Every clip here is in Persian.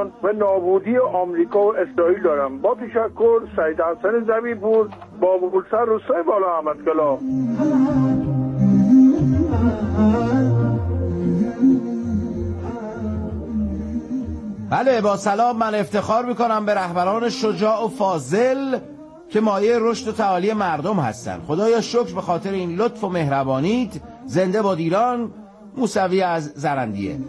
ایران و نابودی آمریکا و اسرائیل دارم. با تشکر، سید حسن زبیپور، بابولسر، روستای بالا احمدکلا. بله، با سلام. من افتخار میکنم به رهبران شجاع و فاضل که مایه رشد و تعالی مردم هستند. خدایا شکر به خاطر این لطف و مهربانیت. زنده باد ایران. موسوی از زرندیه.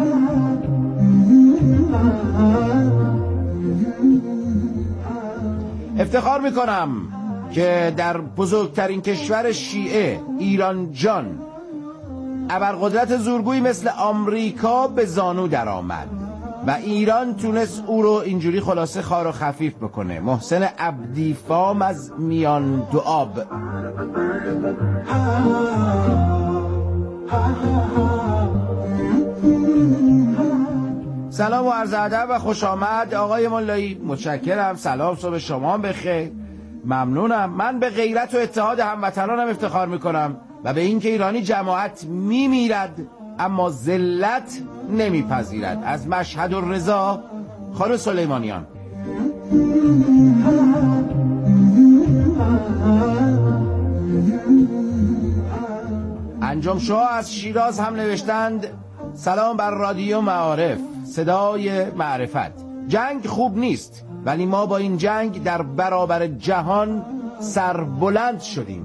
افتخار میکنم که در بزرگترین کشور شیعه، ایران جان، ابرقدرت زورگویی مثل آمریکا به زانو در آمد و ایران تونست او رو اینجوری خلاصه خار و خفیف بکنه. محسن عبدیفام از میان دو آب. سلام و عرض ادب و خوش آمد آقای مولایی. متشکرم. سلام، صبح شما بخیر. ممنونم. من به غیرت و اتحاد هموطنانم افتخار میکنم و به اینکه ایرانی جماعت میمیرد اما ذلت نمیپذیرد. از مشهد الرضا، خانم سلیمانیان. انجم شاه از شیراز هم نوشتند سلام بر رادیو معارف، صدای معرفت. جنگ خوب نیست ولی ما با این جنگ در برابر جهان سربلند شدیم.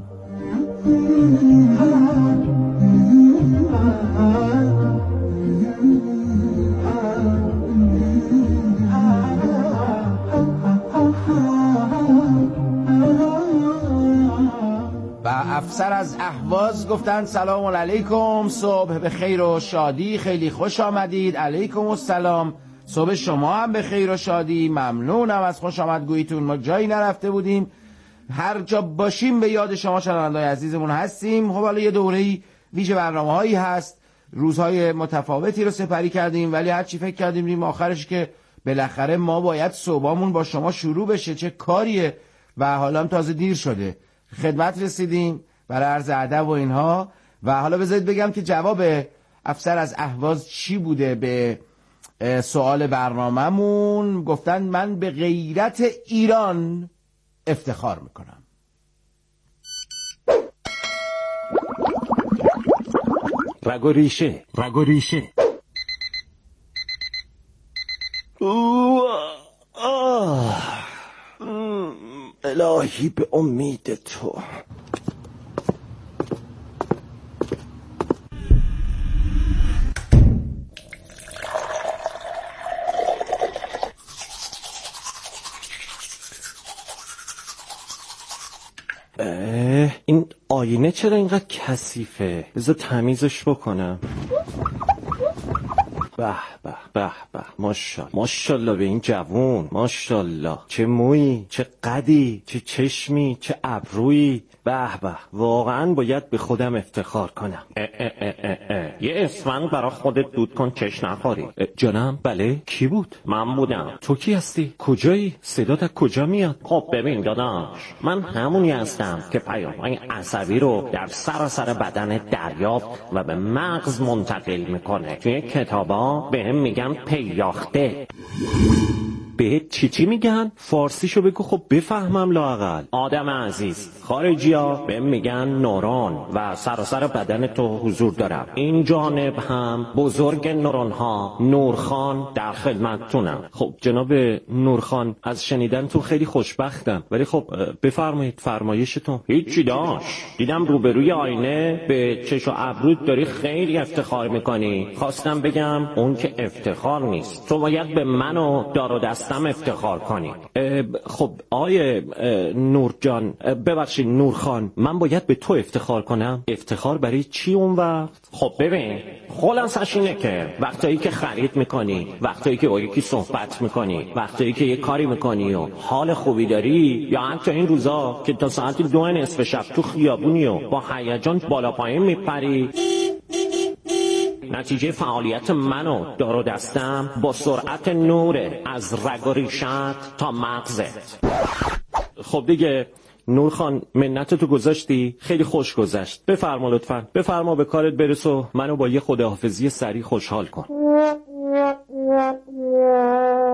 و افسر از اهواز گفتند سلام علیکم، صبح به خیر و شادی، خیلی خوش آمدید. علیکم السلام، صبح شما هم به خیر و شادی. ممنونم از خوش آمدگوییتون. ما جایی نرفته بودیم، هر جا باشیم به یاد شما شنونده‌های عزیزمون هستیم. خب حالا یه دوره‌ای ویژه برنامه‌هایی هست، روزهای متفاوتی رو سپری کردیم، ولی هر چی فکر کردیم ریم آخرش که بالاخره ما باید صبحمون با شما شروع بشه. چه کاریه و حالا هم تازه دیر شده. خدمت رسیدیم برای عرض ادب و اینها. و حالا بذارید بگم که جواب افسر از اهواز چی بوده به سوال برنامه‌مون. گفتن من به غیرت ایران افتخار میکنم. رگ و ریشه، رگ و ریشه. الهی به امید تو. این آینه چرا اینقدر کثیفه؟ بذار تمیزش بکنم. به به به به، ماشاءالله به این جوون، ماشاءالله. چه مویی، چه قدی، چه چشمی، چه ابرویی. به به، واقعا باید به خودم افتخار کنم. یه اسفند برا خودت دود کن چش نخوری. جانم؟ بله، کی بود؟ من بودم. تو کی هستی؟ کجایی؟ صدات از کجا میاد؟ خب ببین داداش، من همونی هستم که پیام‌های عصبی رو در سراسر بدن دریافت و به مغز منتقل میکنه. توی کتابا بهم میگن پیاخته. بهت چی میگن؟ فارسیشو بگو خب بفهمم لااقل. آدم عزیز، خارجی‌ها بهم میگن نورون و سراسر بدن تو حضور دارم. این جانب هم بزرگ نورون‌ها نورخان در خدمتتونم. خب جناب نورخان، از شنیدن تو خیلی خوشبختم، ولی خب بفرمایید فرمایشتون. هیچی داشت، دیدم روبروی آینه به چش و ابروت داری خیلی افتخار میکنی. خواستم بگم اون که افتخار نیست، تو باید به من و دار و دستم افتخار کنی. خب آیه نور جان، ببخشید نورخان، من باید به تو افتخار کنم؟ افتخار برای چی اون وقت؟ خب ببین، خلاصش اینه که وقتایی که خرید میکنی، وقتایی که با یکی صحبت میکنی، وقتایی که یه کاری میکنی و حال خوبی داری، یا حتی این روزا که تا ساعت 2 نصف شب تو خیابونی و با هیجان بالا پایین میپری، نتیجه فعالیت من و دار و دستم با سرعت نوره از رگ و ریشت تا مغزت. خب دیگه نورخان، منتتو گذاشتی؟ خیلی خوش گذشت. بفرما لطفاً، بفرما به کارت برس و منو با یه خداحافظی سریع خوشحال کن.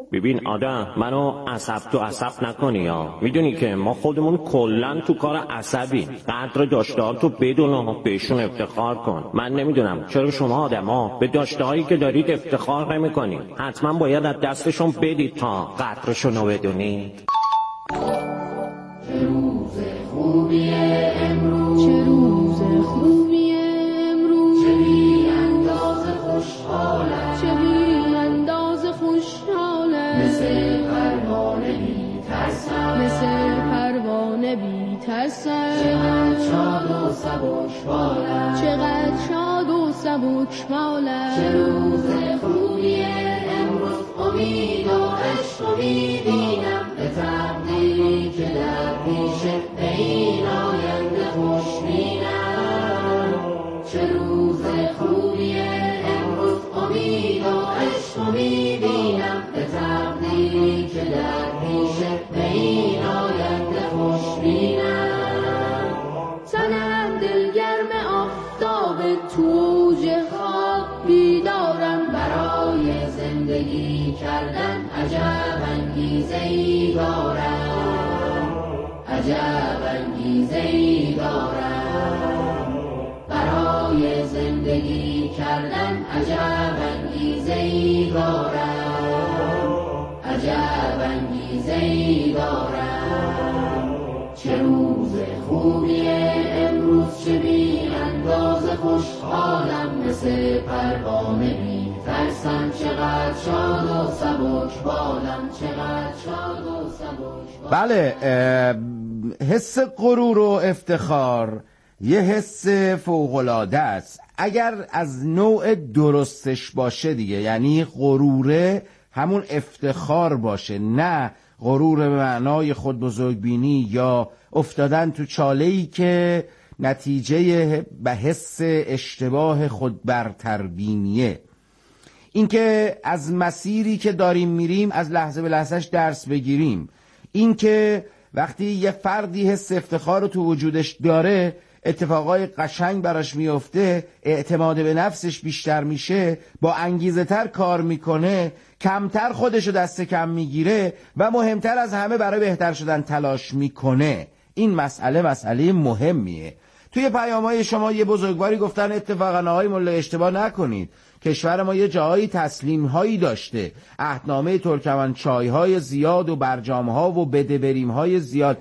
ببین آدم، منو عصب تو عصب نکنی یا میدونی که ما خودمون کلن تو کار عصبی. قدر داشته‌هاتو بدون و بهشون افتخار کن. من نمیدونم چرا شما آدما به داشته‌هایی که دارید افتخار نمی‌کنید. حتما باید از دستشون بدید تا قدرشونو بدونید. چه روز خوبیه امروز، چه روز خوبیه امروز، چه بی انداز خوشحاله، چه بی انداز خوشحاله، مثل پروانه بی ترسم، مثل پروانه بی ترسم، چقدر شاد و سبک بالم، چقدر شاد و سبک بالم. چه روز خوبیه امروز، امید و عشق میبینم به تقدیری که در پیشه به این آینده خوش بینم. چه روز خوبیه امروز، امید و عشق میبینم به تقدیری که در پیشه به این آینده خوش بینم. تنم دلگرم آفتاب توج خواب بیدارم، برای زندگی کردن عجب انگیزه‌ای دارم، عجب انگیزه‌ای دارم، برای زندگی کردن عجب انگیزه‌ای دارم، عجب انگیزه‌ای دارم. چه روز خوبیه امروز، چه بی انداز خوشحالم، مثل پروانه بی ترسم، چقدر شاد و سبک بالم، چقدر شاد و سبک بالم. بله، حس غرور و افتخار یه حس فوق‌العاده است اگر از نوع درستش باشه دیگه. یعنی غروره همون افتخار باشه، نه غرور به معنای خود بزرگبینی یا افتادن تو چاله‌ای که نتیجه به حس اشتباه خود برتربینیه. این که از مسیری که داریم میریم از لحظه به لحظهش درس بگیریم. این که وقتی یه فردی حس افتخار رو تو وجودش داره، اتفاقای قشنگ براش میفته، اعتماد به نفسش بیشتر میشه، با انگیزه تر کار میکنه، کمتر خودشو دست کم میگیره و مهمتر از همه برای بهتر شدن تلاش میکنه. این مسئله مهمیه. توی پیام‌های شما یه بزرگواری گفتن اتفاقا آقای ملا اشتباه نکنید، کشور ما یه جایی تسلیم‌هایی داشته، عهدنامه ترکمنچای‌های زیاد و برجام‌ها و بده‌بریم‌های زیاد.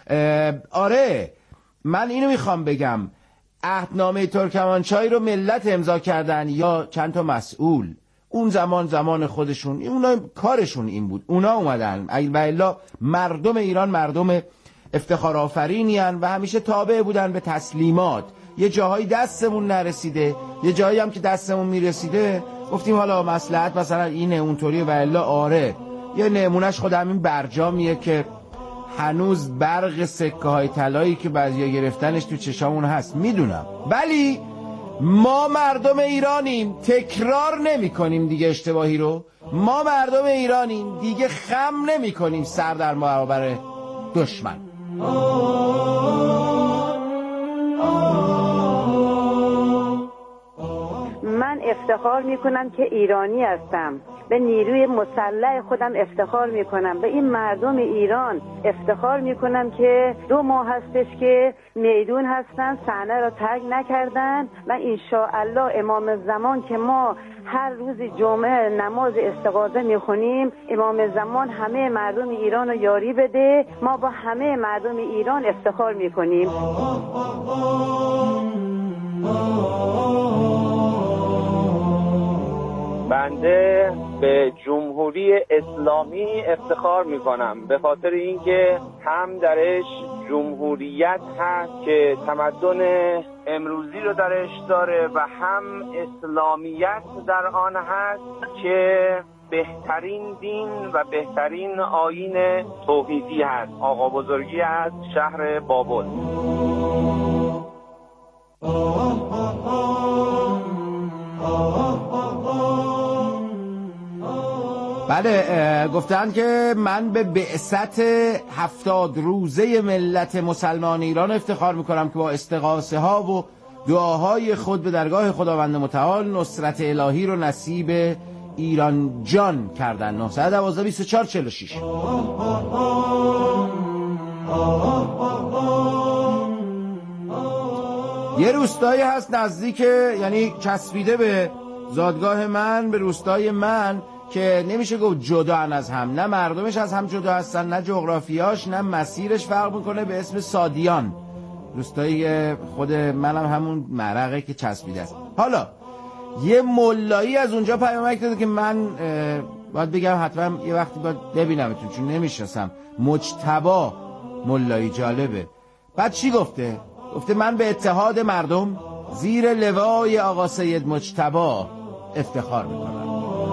آره، من اینو میخوام بگم، عهدنامه ترکمنچای رو ملت امضا کردن یا چند تا مسئول؟ اون زمان خودشون، اونا کارشون این بود، اونا اومدن. و الا مردم ایران مردم افتخار آفرینی هن و همیشه تابع بودن به تسلیمات. یه جاهایی دستمون نرسیده، یه جایی هم که دستمون میرسیده گفتیم حالا مصلحت مثلا اینه اونطوریه، و الا آره. یه نمونهش خود همین برجامیه که هنوز برق سکه های طلایی که بعضیا گرفتنش تو چشامون هست، میدونم، ولی ما مردم ایرانیم، تکرار نمی کنیم دیگه اشتباهی رو. ما مردم ایرانیم دیگه، خم نمی کنیم سر در برابر دشمن. من افتخار میکنم که ایرانی هستم، به نیروی مسلح خودم افتخار میکنم، به این مردم ایران افتخار میکنم که 2 ماه هستش که میدون هستن، صحنه را ترک نکردن و انشاءالله امام زمان که ما هر روز جمعه نماز استغاثه میخونیم، امام زمان همه مردم ایران رو یاری بده، ما با همه مردم ایران افتخار میکنیم. بنده به جمهوری اسلامی افتخار میکنم، به خاطر اینکه هم درش جمهوریت هست که تمدن امروزی رو درش داره و هم اسلامیت در آن هست که بهترین دین و بهترین آیین توحیدی هست. آقا بزرگی از شهر بابل. بله، گفتن که من به بعثت 70 روزه ملت مسلمان ایران افتخار میکنم که با استغاثه ها و دعاهای خود به درگاه خداوند متعال نصرت الهی رو نصیب ایران جان کردن. 912 24 46. یه روستایی هست نزدیک، یعنی چسبیده به زادگاه من، به روستای من، که نمیشه گفت جدا از هم، نه مردمش از هم جدا هستن، نه جغرافیاش، نه مسیرش فرق میکنه، به اسم سادیان. روستایی خود منم همون مرقه که چسبیده است. حالا یه ملایی از اونجا پیامک داده که من باید بگم حتما یه وقتی باید ببینمتون چون نمیشناسم. مجتبی ملایی، جالبه. بعد چی گفته؟ گفته من به اتحاد مردم زیر لوای آقا سید مجتبی افتخار میکنم.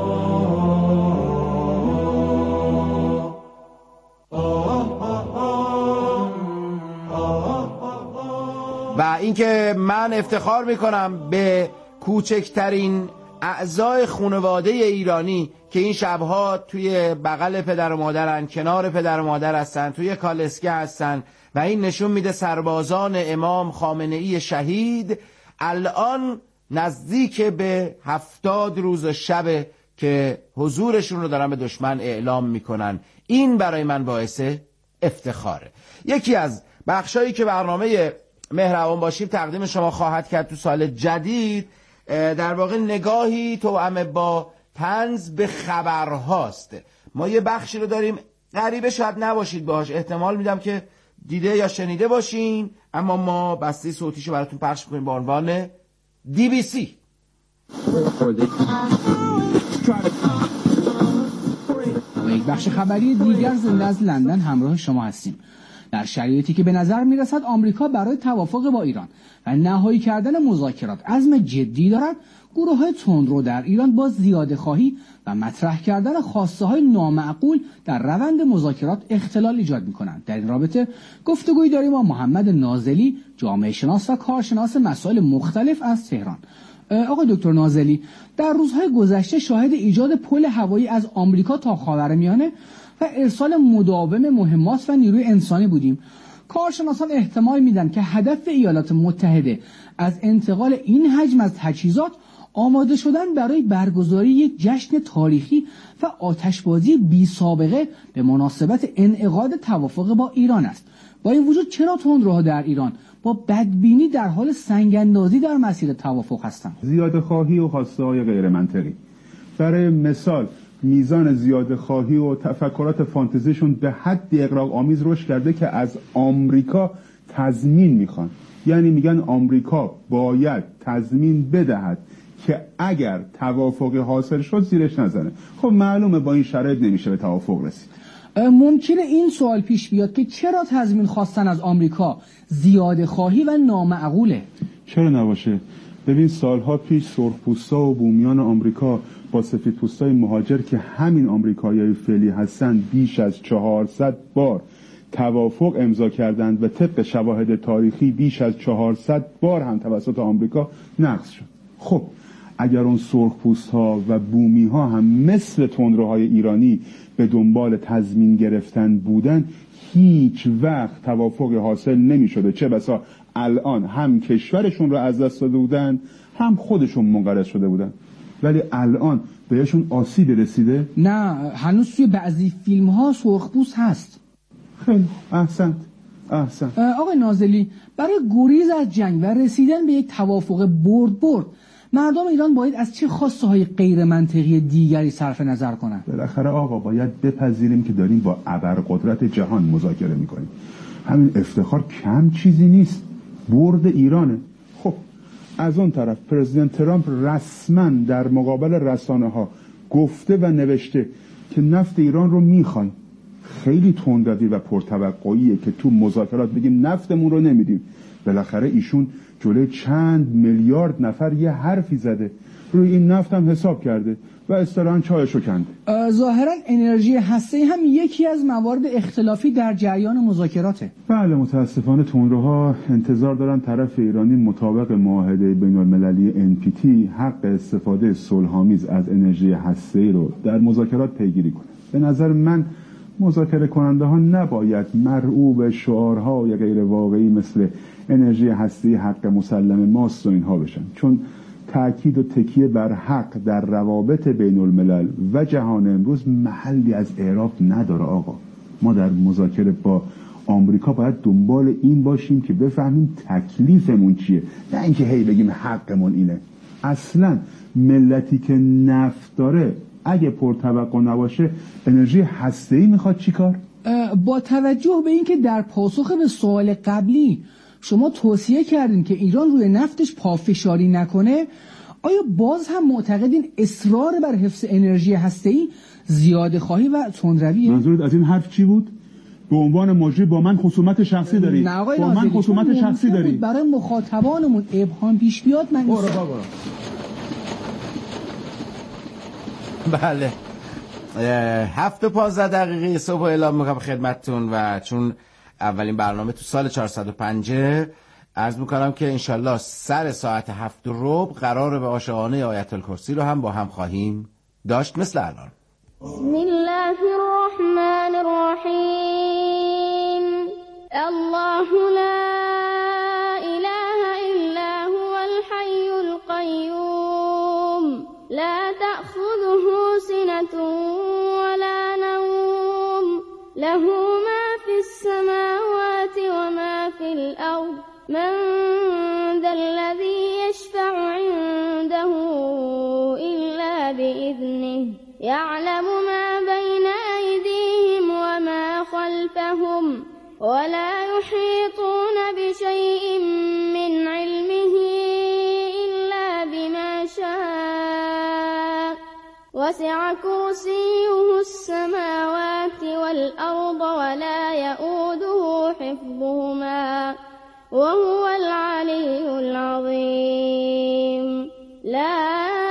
و اینکه من افتخار میکنم به کوچکترین اعضای خانواده ایرانی که این شبها توی بغل پدر و مادرن، کنار پدر و مادر هستن، توی کالسکه هستن و این نشون میده سربازان امام خامنه ای شهید الان نزدیک به 70 روز شب که حضورشون رو دارن به دشمن اعلام میکنن. این برای من باعث افتخاره. یکی از بخشایی که برنامه مهربان باشیم تقدیم شما خواهد کرد تو سال جدید در واقع نگاهی توأم با طنز به خبرهاست. ما یه بخشی رو داریم، غریبه شاید نباشید باهاش، احتمال میدم که دیده یا شنیده باشین، اما ما بسته صوتیشو براتون پخش می‌کنیم با عنوان DBC. یک بخش خبری دیگر زنده از لندن همراه شما هستیم. در شرایطی که به نظر میرسد آمریکا برای توافق با ایران و نهایی کردن مذاکرات عزم جدی دارد، گروه‌های تندرو در ایران با زیاده‌خواهی و مطرح کردن خواسته‌های نامعقول در روند مذاکرات اختلال ایجاد می‌کنند. در این رابطه گفتگویی داریم با محمد نازلی، جامعه شناس و کارشناس مسائل مختلف از تهران. آقای دکتر نازلی، در روزهای گذشته شاهد ایجاد پل هوایی از آمریکا تا خاورمیانه و ارسال مداوم مهمات و نیروی انسانی بودیم. کارشناسان احتمال میدن که هدف ایالات متحده از انتقال این حجم از تجهیزات آماده شدن برای برگزاری یک جشن تاریخی و آتشبازی بی سابقه به مناسبت انعقاد توافق با ایران است. با این وجود چرا تندروها در ایران با بدبینی در حال سنگ‌اندازی در مسیر توافق هستند؟ زیاده‌خواهی و خواسته‌های غیر منطقی. برای مثال میزان زیاده‌خواهی و تفکرات فانتزیشون به حد اغراق‌آمیز رشد کرده که از آمریکا تضمین میخوان. یعنی میگن آمریکا باید تضمین بدهد که اگر توافق حاصل شد زیرش نزنه. خب معلومه با این شرایط نمیشه به توافق رسید. ممکنه این سوال پیش بیاد که چرا تضمین خواستن از آمریکا زیاده‌خواهی و نامعقوله؟ چرا نباشه؟ ببین سالها پیش سرخپوستا و بومیان آمریکا با سفیدپوستای مهاجر که همین آمریکایی‌های فعلی هستن بیش از 400 بار توافق امضا کردند و طبق شواهد تاریخی بیش از 400 بار هم توسط آمریکا نقض شد. خب اگر اون سرخپوست‌ها و بومی‌ها هم مثل تندروهای ایرانی به دنبال تضمین گرفتن بودن، هیچ وقت توافق حاصل نمی‌شده. چه بسا الان هم کشورشون رو از دست داده بودن، هم خودشون منقرض شده بودن. ولی الان بهشون آسیبی رسیده؟ نه، هنوز توی بعضی فیلم‌ها سرخپوست هست. خیلی احسنت. آقای نازلی، برای گریز از جنگ و رسیدن به یک توافق برد مردم ایران باید از چه خواسته‌های غیر منطقی دیگری صرف نظر کنند؟ بالاخره آقا باید بپذیریم که داریم با ابرقدرت جهان مذاکره میکنیم. همین افتخار کم چیزی نیست، برد ایرانه. خب از اون طرف پرزیدنت ترامپ رسما در مقابل رسانه‌ها گفته و نوشته که نفت ایران رو میخوان. خیلی تندروی و پرتوقعیه که تو مذاکرات بگیم نفتمون رو نمیدیم. بالاخره ایشون جلوی چند میلیارد نفر یه حرفی زده، روی این نفت هم حساب کرده و اصطلاحاً چایشو کنده. ظاهراً انرژی هسته‌ای هم یکی از موارد اختلافی در جریان مذاکراته. بله، متاسفانه تندروها انتظار دارن طرف ایرانی مطابق معاهده بین‌المللی NPT حق استفاده صلح‌آمیز از انرژی هسته‌ای رو در مذاکرات پیگیری کنه. به نظر من مذاکره کننده ها نباید مرعوب شعارها یا غیر واقعی مثل انرژی هستی حق مسلم ماست و اینها بشن، چون تأکید و تکیه بر حق در روابط بین الملل و جهان امروز محلی از اعراب نداره. آقا ما در مذاکره با آمریکا باید دنبال این باشیم که بفهمیم تکلیفمون چیه، نه اینکه هی بگیم حقمون اینه. اصلا ملتی که نفت داره اگه پرتوقع نباشه انرژی هسته‌ای میخواد چیکار؟ با توجه به اینکه در پاسخ به سوال قبلی شما توصیه کردین که ایران روی نفتش پافشاری نکنه، آیا باز هم معتقدین اصرار بر حفظ انرژی هسته‌ای زیاده خواهی و تندرویه؟ منظورت از این حرف چی بود؟ به عنوان مجری با من خصومت شخصی داری؟ با من خصومت شخصی داری؟ برای مخاطبانمون ابهام پیش بیاد من برو. بله 7:15 صبح اعلام میکنم خدمتتون و چون اولین برنامه تو سال 405 عرض میکنم که انشالله سر ساعت 7:15 قرار به عاشقانه آیت الکرسی رو هم با هم خواهیم داشت مثل الان. بسم الله الرحمن الرحیم الله لا اله الا هو الحي القيوم لا تأخذه سنة ولا نوم له ما في السماوات وما في الأرض من ذا الذي يشفع عنده إلا بإذنه يعلم ما بين أيديهم وما خلفهم ولا يحيطون بشيء من علمه إلا بما شاء وسع كرسيه السماوات والأرض ولا يؤوده حفظهما وهو العلي العظيم لا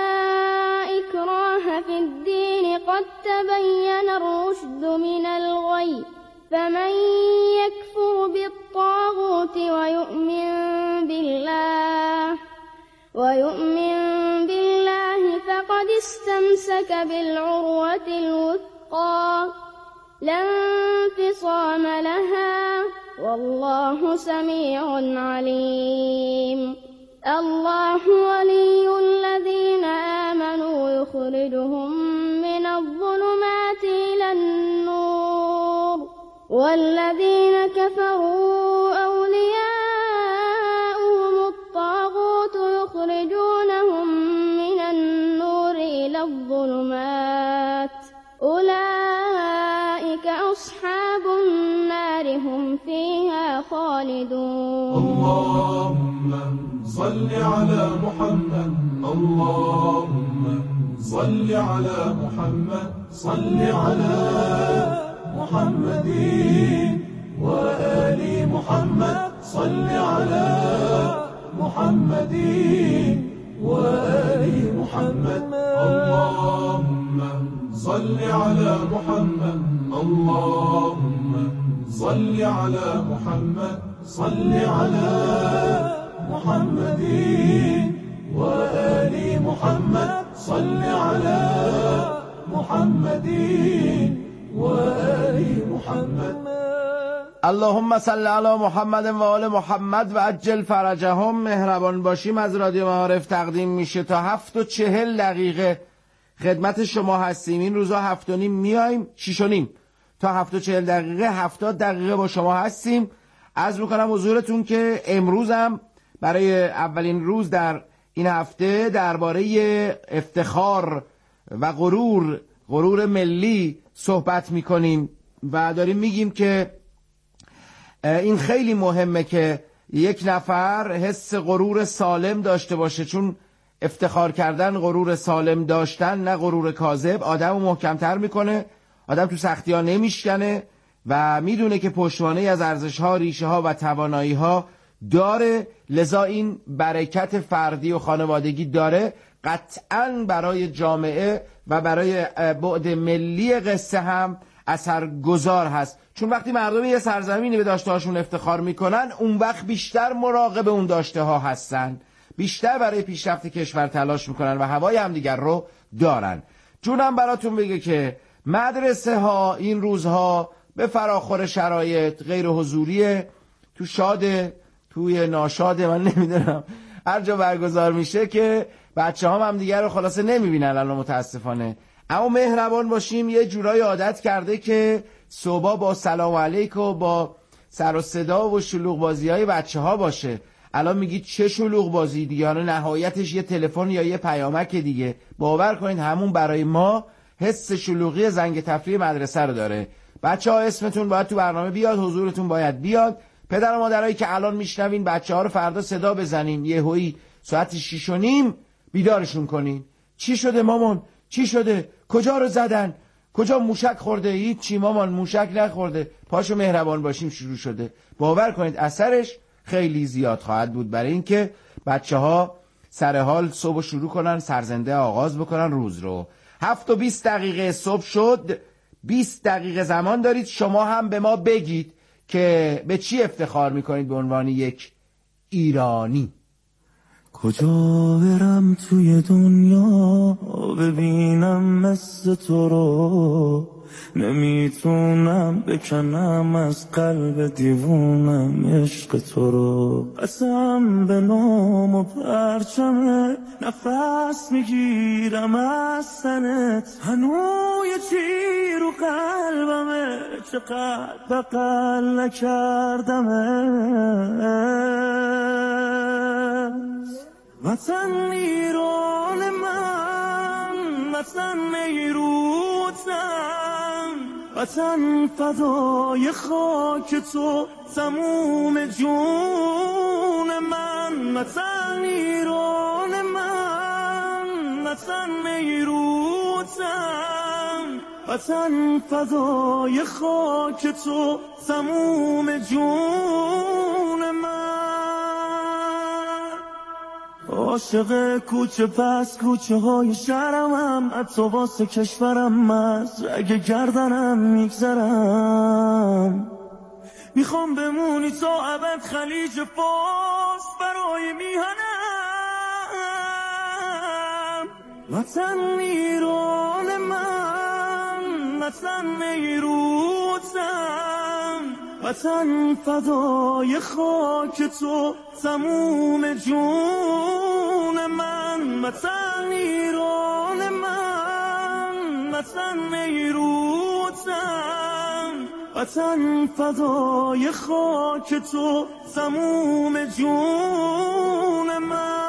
إكراه في الدين قد تبين الرشد من الغي فمن يكفر بالطاغوت ويؤمن بالله فقد استمسك بالعروة الوثقى لا انفصام لها والله سميع عليم الله ولي الذين آمنوا يخرجهم من الظلمات إلى النور والذين كفروا أولياؤهم الطاغوت يخرجونهم من النور إلى الظلمات أولئك أصحاب النار هم فيها خالدون. اللهم صل على محمد اللهم صل على محمد صل على محمد وآل محمد صل على محمد وآل محمد اللهم صل على محمد اللهم صل على محمد صل على محمد وآل محمد صل على محمد وآل محمد. اللهم صل علی محمد و آل محمد و عجل فرجهم. مهربان باشیم از رادیو معارف تقدیم میشه تا 7:40 خدمت شما هستیم. این روزا 7:30 میایم 6:30 تا 7:40 70 دقیقه با شما هستیم. عرض میکنم حضورتون که امروزم برای اولین روز در این هفته درباره افتخار و غرور ملی صحبت میکنیم و داریم میگیم که این خیلی مهمه که یک نفر حس غرور سالم داشته باشه، چون افتخار کردن غرور سالم داشتن نه غرور کاذب آدمو محکمتر میکنه، آدم تو سختی ها نمیشکنه و میدونه که پشتوانه از ارزش ها، ریشه ها و توانایی ها داره، لذا این برکت فردی و خانوادگی داره، قطعاً برای جامعه و برای بعد ملی قصه هم اثرگذار هست. چون وقتی مردم یه سرزمینی به داشته هاشون افتخار میکنن اون وقت بیشتر مراقب اون داشته ها هستن، بیشتر برای پیشرفت کشور تلاش میکنن و هوای همدیگر رو دارن. جونم براتون بگه که مدرسه ها این روزها به فراخور شرایط غیر حضوریه، تو شاده توی ناشاده من نمیدونم هر جا برگزار میشه که بچه‌ها هم دیگه رو خلاصه نمیبینن الان متاسفانه. اما مهربان باشیم، یه جورایی عادت کرده که صبح با سلام علیک و با سر و صدا و شلوغ بازی‌های بچه‌ها باشه. الان میگید چه شلوغ بازی دیگه، حالا نهایتش یه تلفن یا یه پیامک دیگه. باور کنید همون برای ما حس شلوغی زنگ تفریح مدرسه رو داره. بچه‌ها اسمتون باید تو برنامه بیاد، حضورتون باید بیاد. پدر و مادرایی که الان میشنوین بچه‌ها رو فردا صدا بزنین، یهویی ساعت 6:30 بیدارشون کنین. چی شده مامان؟ چی شده؟ کجا رو زدن؟ کجا موشک خورده؟ هیچی مامان، موشک نخورده. پاشو مهربان باشیم شروع شده. باور کنید اثرش خیلی زیاد خواهد بود برای اینکه بچه‌ها سر حال صبح شروع کنن، سرزنده آغاز بکنن روز رو. 7:20 صبح شد. 20 دقیقه زمان دارید شما هم به ما بگید که به چی افتخار میکنید به عنوان یک ایرانی. کجا برم توی دنیا ببینم مثل تو رو، نمیتونم بکنم از قلب دیوونم عشق تو رو. قسم به نام و پرچمت نفس میگیرم از تنت، هنوز یه چی رو قلبمه چقدر بغل نکردمت. وطن ایران من، وطن میروتم، وطن فدای خاک تو تموم جون من. وطن ایران من، وطن میروتم، وطن فدای خاک تو تموم جون من. عاشق کوچه پس کوچه های شهرمم، حتی واسه کشورم از رگ گردنم میگذرم. میخوام بمونی تا ابد خلیج فارس برای میهنم. وطن ایران من، وطن میروتم، وطن فدای خاک تو تموم جون من. وطن ایران من، وطن میروتم، وطن فدای خاک تو تموم جون من.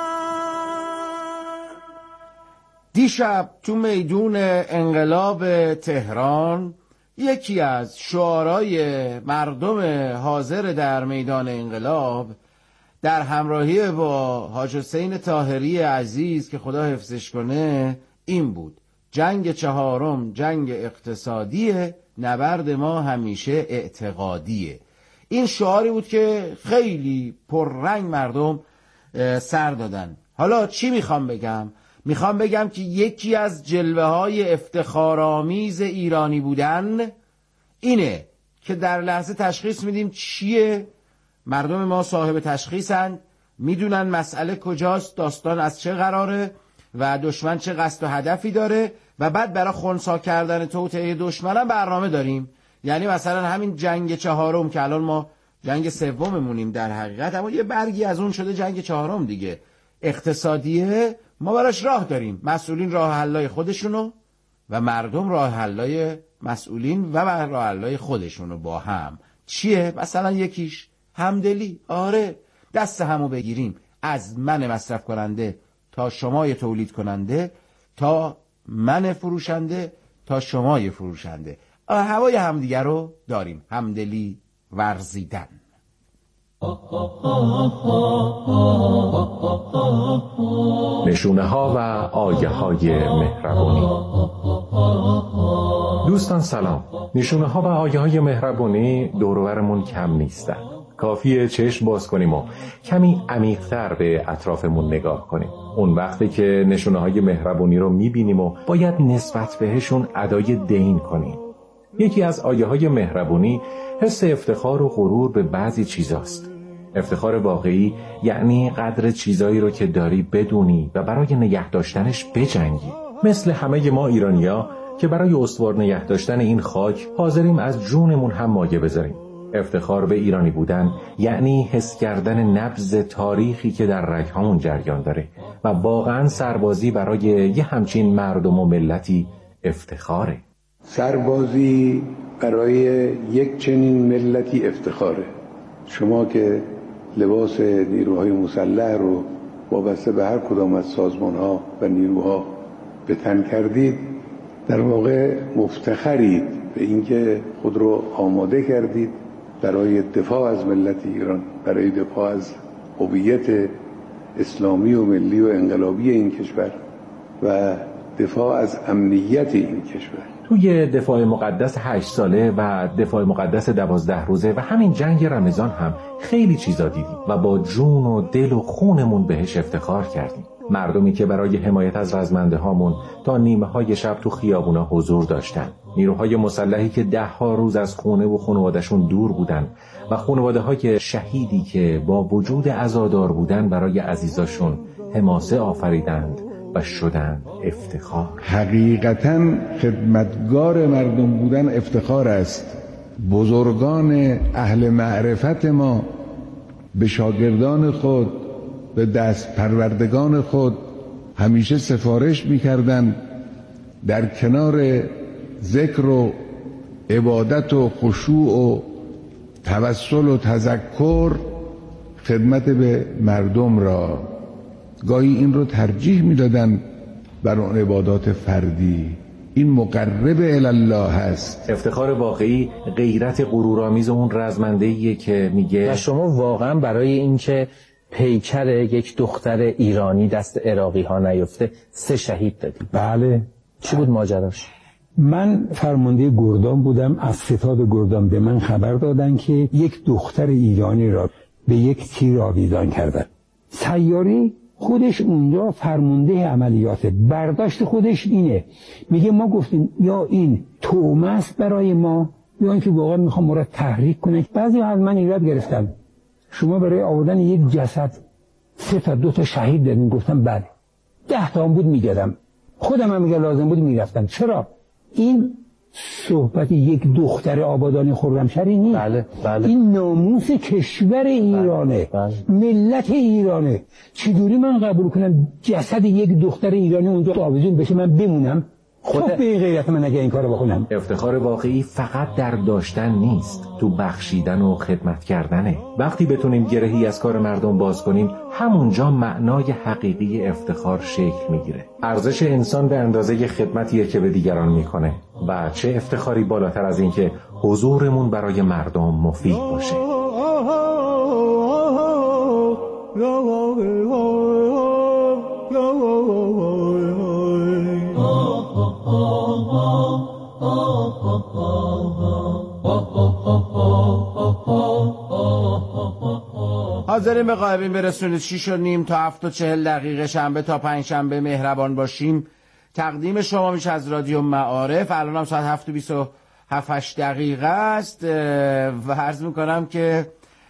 دیشب تو میدون انقلاب تهران یکی از شعارهای مردم حاضر در میدان انقلاب در همراهی با حاج حسین طاهری عزیز که خدا حفظش کنه این بود: جنگ چهارم جنگ اقتصادیه، نبرد ما همیشه اعتقادیه. این شعاری بود که خیلی پررنگ مردم سر دادن. حالا چی میخوام بگم؟ میخوام بگم که یکی از جلوه های افتخارآمیز ایرانی بودن اینه که در لحظه تشخیص میدیم چیه. مردم ما صاحب تشخیصن، میدونن مسئله کجاست، داستان از چه قراره و دشمن چه قصد و هدفی داره و بعد برای خنثی کردن توطئه دشمنم برنامه داریم. یعنی مثلا همین جنگ چهارم که الان ما جنگ سوممونیم در حقیقت، اما یه برگی از اون شده جنگ چهارم دیگه. اقتصادیه، ما براش راه داریم. مسئولین راه حلای خودشونو و مردم راه حلای مسئولین و راه حلای خودشونو با هم. چیه؟ مثلا یکیش همدلی. آره، دست همو بگیریم، از من مصرف کننده تا شمای تولید کننده، تا من فروشنده تا شمای فروشنده. هوای همدیگر رو داریم، همدلی ورزیدن. نشونه ها و آیه های مهربانی. دوستان سلام. نشونه ها و آیه های مهربانی دور و برمون کم نیستن. کافیه چشم باز کنیم و کمی عمیق‌تر به اطرافمون نگاه کنیم. اون وقتی که نشونه های مهربانی رو میبینیم و باید نسبت بهشون ادای دین کنیم. یکی از آیه های مهربانی حس افتخار و غرور به بعضی چیزاست. افتخار واقعی یعنی قدر چیزایی رو که داری بدونی و برای نگه داشتنش بجنگی. مثل همه ما ایرانی‌ها که برای استوار نگه داشتن این خاک حاضریم از جونمون هم مایه بذاریم. افتخار به ایرانی بودن یعنی حس کردن نبض تاریخی که در رگ‌هامون جریان داره و واقعا سربازی برای یه همچین مردم و ملتی افتخاره. سربازی برای یک چنین ملتی افتخاره. شما که لباس نیروهای مسلح رو وابسته به هر کدام از سازمان‌ها و نیروها به تن کردید، در واقع مفتخرید به اینکه خود رو آماده کردید برای دفاع از ملت ایران، برای دفاع از هویت اسلامی و ملی و انقلابی این کشور و دفاع از امنیت این کشور. توی دفاع مقدس 8 ساله و دفاع مقدس 12 روزه و همین جنگ رمضان هم خیلی چیزا دیدیم و با جون و دل و خونمون بهش افتخار کردیم. مردمی که برای حمایت از رزمنده هامون تا نیمه های شب تو خیابونا حضور داشتن، نیروهای مسلحی که 10 روز از خونه و خانواده‌شون دور بودن و خانواده های شهیدی که با وجود عزادار بودن برای عزیزاشون حماسه آفریدند و شدن افتخار. حقیقتاً خدمتگار مردم بودن افتخار است. بزرگان اهل معرفت ما به شاگردان خود، به دست پروردگان خود همیشه سفارش می‌کردند در کنار ذکر و عبادت و خشوع و توسل و تذکر خدمت به مردم را. گاهی این رو ترجیح میدادن بر اون عبادات فردی. این مقرب الله هست. افتخار واقعی غیرت غرورآمیز اون رزمنده‌ایه که میگه و شما واقعا برای اینکه پیکر یک دختر ایرانی دست عراقی ها نیفته 3 شهید دادید. بله. چی بود ماجراش؟ من فرمانده گردان بودم. از ستاد گردان به من خبر دادن که یک دختر ایرانی را به یک تیر آویزان کردن. سیاری خودش اونجا فرمانده عملیاته. برداشت خودش اینه، میگه ما گفتیم یا این تومه است برای ما یا اینکه واقعا میخوام ما را تحریک کنه. بعضی از من ایراد گرفتم، شما برای آوردن یک جسد 3 تا 2 تا شهید دادین. گفتم بله. 10 تا هم بود میدادم، خودم هم اگه لازم بود میرفتم. چرا؟ این صحبت یک دختر آبادان خرمشهری نیست. بله. این ناموس کشور ایرانه. بله. ملت ایرانه. چجوری من قبول کنم جسد یک دختر ایرانی اونجا آویزون بشه من بمونم؟ خب به غیرت من اگه این کارو بکنم. افتخار واقعی فقط در داشتن نیست، تو بخشیدن و خدمت کردنه. وقتی بتونیم گرهی از کار مردم باز کنیم، همونجا معنای حقیقی افتخار شکل میگیره. ارزش انسان به اندازه خدمتیه که به دیگران میکنه و چه افتخاری بالاتر از این که حضورمون برای مردم مفید باشه. حاضرین به غایبین برسونید 6:30 تا 7:40 شنبه تا پنجشنبه مهربان باشیم تقدیم شما میشه از رادیو معارف. الان هم ساعت 7:27 است و عرض میکنم که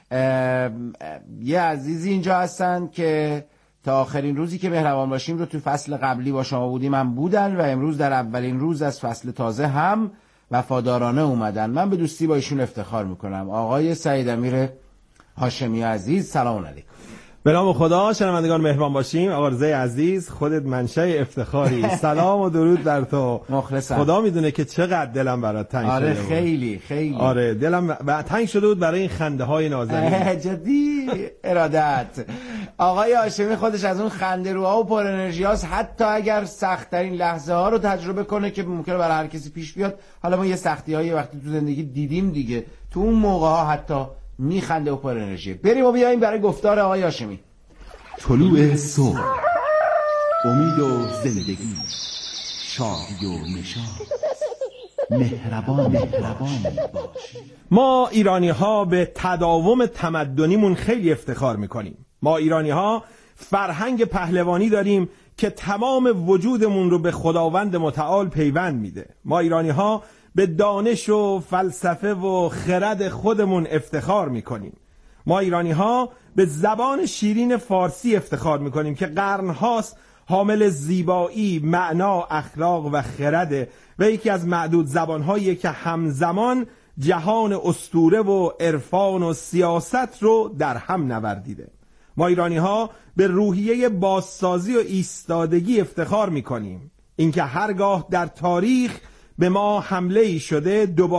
یه عزیزی اینجا هستن که تا آخرین روزی که مهربان باشیم رو تو فصل قبلی با شما بودیم هم بودن و امروز در اولین روز از فصل تازه هم وفادارانه اومدن. من به دوستی با ایشون افتخار میکنم. آقای سعید امیر هاشمی عزیز، سلام علیکم. به نام خدا. شنوندگان مهربان باشیم. آقا رضای عزیز، خودت منشأ افتخاری. سلام و درود بر تو. مخلصم. خدا میدونه که چقدر دلم برات تنگ شده. آره خیلی خیلی. آره دلم تنگ شده بود برای این خنده های نازنین. جدی ارادت. آقای هاشمی خودش از اون خنده روها و پر انرژی هاست، حتی اگر سخت ترین لحظه ها رو تجربه کنه که ممکنه برای هر کسی پیش بیاد. حالا ما یه سختی هایی وقتی تو زندگی دیدیم دیگه، تو اون موقع ها حتی میخنده و پر انرژی. بریم و بیاییم برای گفتار آقای هاشمی. طلوع صبح، امید و زندگی، شادی و نشاط، مهربان باش. ما ایرانی ها به تداوم تمدنیمون خیلی افتخار میکنیم. ما ایرانی ها فرهنگ پهلوانی داریم که تمام وجودمون رو به خداوند متعال پیوند میده. ما ایرانی ها به دانش و فلسفه و خرد خودمون افتخار میکنیم. ما ایرانی ها به زبان شیرین فارسی افتخار میکنیم که قرنهاست حامل زیبایی، معنا، اخلاق و خرده و یکی از معدود زبانهایی که همزمان جهان اسطوره و عرفان و سیاست رو در هم نوردیده. ما ایرانی ها به روحیه بازسازی و ایستادگی افتخار میکنیم. اینکه هرگاه در تاریخ به ما حمله ای شده دوباره